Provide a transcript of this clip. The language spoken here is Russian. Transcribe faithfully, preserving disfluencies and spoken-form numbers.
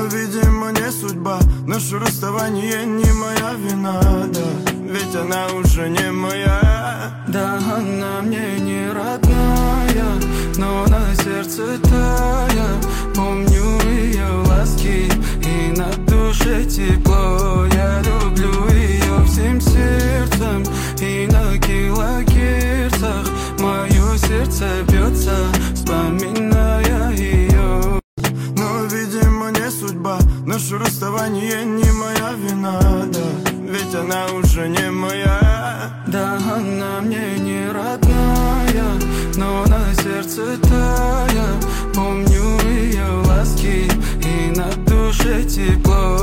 видимо, не судьба. Наше расставание не моя вина, да, ведь она уже не моя. Да, она мне не родная, но на сердце тая. Помню ее ласки и на душе тепло. Я люблю ее всем сердцем и на килогерцах мое сердце бьется, вспоминая ее. Но, видимо, не судьба. Наше расставание не моя вина, да, ведь она уже не моя. Да, она мне не родная, но на сердце тая. Помню ее ласки и на душе тепло.